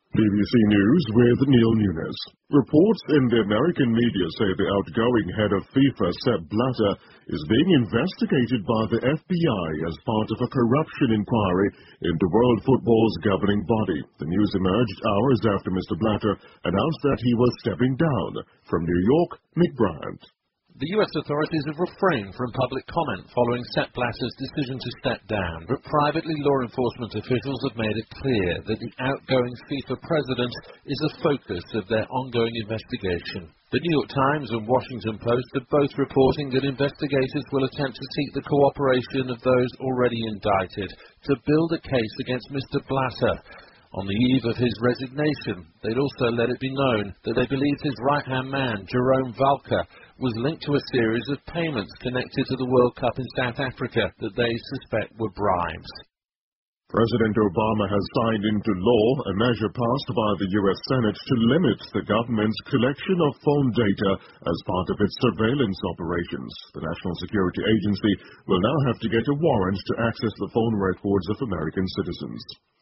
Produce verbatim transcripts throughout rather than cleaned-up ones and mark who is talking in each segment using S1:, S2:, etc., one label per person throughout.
S1: B B C News with Neil Nunes. Reports in the American media say the outgoing head of FIFA, Sepp Blatter, is being investigated by the F B I as part of a corruption inquiry into world football's governing body. The news emerged hours after Mister Blatter announced that he was stepping down. From New York, Nick Bryant.
S2: The U S authorities have refrained from public comment following Sepp Blatter's decision to step down, but privately law enforcement officials have made it clear that the outgoing FIFA president is the focus of their ongoing investigation. The New York Times and Washington Post are both reporting that investigators will attempt to seek the cooperation of those already indicted to build a case against Mister Blatter. On the eve of his resignation, they'd also let it be known that they believed his right-hand man, Jerome Valcke, was linked to a series of payments connected to the World Cup in South Africa that they suspect were bribes.
S1: President Obama has signed into law a measure passed by the U S Senate to limit the government's collection of phone data as part of its surveillance operations. The National Security Agency will now have to get a warrant to access the phone records of American citizens.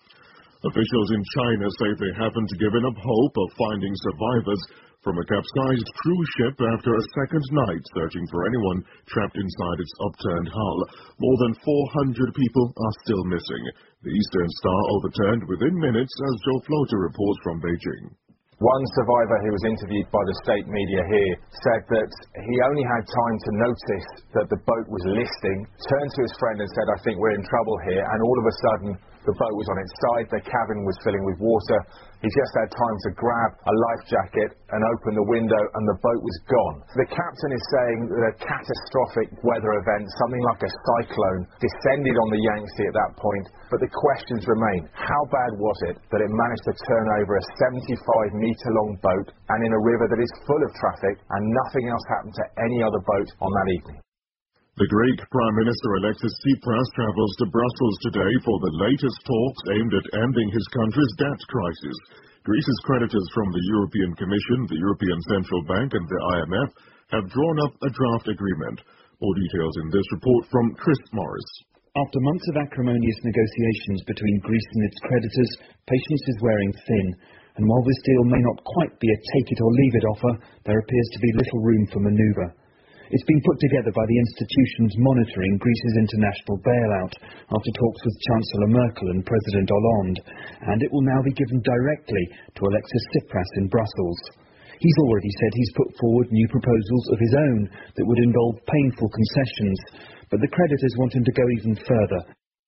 S1: Officials in China say they haven't given up hope of finding survivors from a capsized cruise ship after a second night searching for anyone trapped inside its upturned hull. More than four hundred people are still missing. The Eastern Star overturned within minutes, as Joe Floater reports from Beijing.
S3: One survivor who was interviewed by the state media here said that he only had time to notice that the boat was listing, turned to his friend and said, "I think we're in trouble here," and all of a sudden the boat was on its side, the cabin was filling with water. He just had time to grab a life jacket and open the window, and the boat was gone. The captain is saying that a catastrophic weather event, something like a cyclone, descended on the Yangtze at that point, but the questions remain. How bad was it that it managed to turn over a seventy-five metre long boat and in a river that is full of traffic, and nothing else happened to any other boat on that evening?
S1: The Greek Prime Minister Alexis Tsipras travels to Brussels today for the latest talks aimed at ending his country's debt crisis. Greece's creditors from the European Commission, the European Central Bank and the I M F have drawn up a draft agreement. More details in this report from Chris Morris.
S4: After months of acrimonious negotiations between Greece and its creditors, patience is wearing thin. And while this deal may not quite be a take-it-or-leave-it offer, there appears to be little room for manoeuvre. It's been put together by the institutions monitoring Greece's international bailout after talks with Chancellor Merkel and President Hollande, and it will now be given directly to Alexis Tsipras in Brussels. He's already said he's put forward new proposals of his own that would involve painful concessions, but the creditors want him to go even further.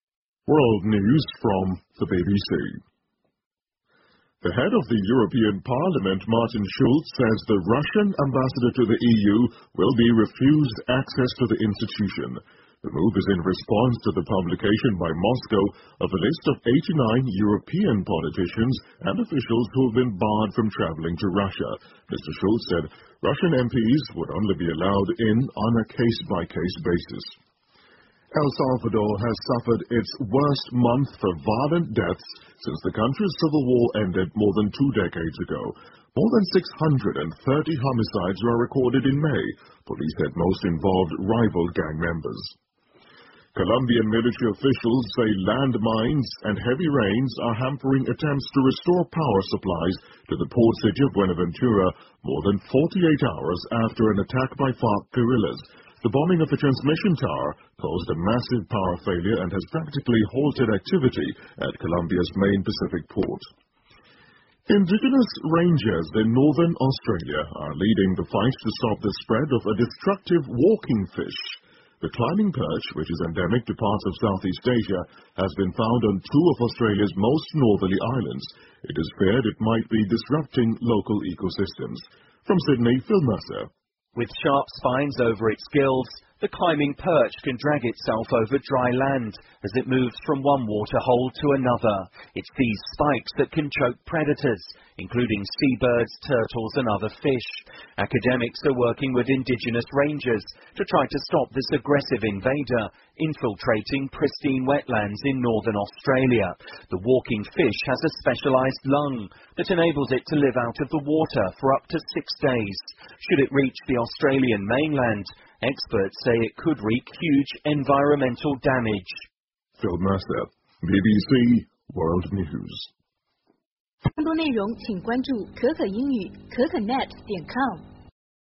S1: World News from the B B C. The head of the European Parliament, Martin Schulz, says the Russian ambassador to the E U will be refused access to the institution. The move is in response to the publication by Moscow of a list of eighty-nine European politicians and officials who have been barred from traveling to Russia. Mister Schulz said Russian M Ps would only be allowed in on a case-by-case basis. El Salvador has suffered its worst month for violent deaths since the country's civil war ended more than two decades ago. More than six hundred thirty homicides were recorded in May. Police said most involved rival gang members. Colombian military officials say landmines and heavy rains are hampering attempts to restore power supplies to the port city of Buenaventura more than forty-eight hours after an attack by FARC guerrillas. The bombing of the transmission tower caused a massive power failure and has practically halted activity at Colombia's main Pacific port. Indigenous rangers in northern Australia are leading the fight to stop the spread of a destructive walking fish. The climbing perch, which is endemic to parts of Southeast Asia, has been found on two of Australia's most northerly islands. It is feared it might be disrupting local ecosystems. From Sydney, Phil Mercer.
S5: With sharp spines over its gills, the climbing perch can drag itself over dry land as it moves from one waterhole to another. It's these spikes that can choke predators, including seabirds, turtles and other fish. Academics are working with indigenous rangers to try to stop this aggressive invader infiltrating pristine wetlands in northern Australia. The walking fish has a specialised lung that enables it to live out of the water for up to six days. Should it reach the Australian mainland, experts say it could wreak huge environmental damage.
S1: Phil Mercer, B B C World News.
S6: 多内容请关注可可英语可可 net 点 com。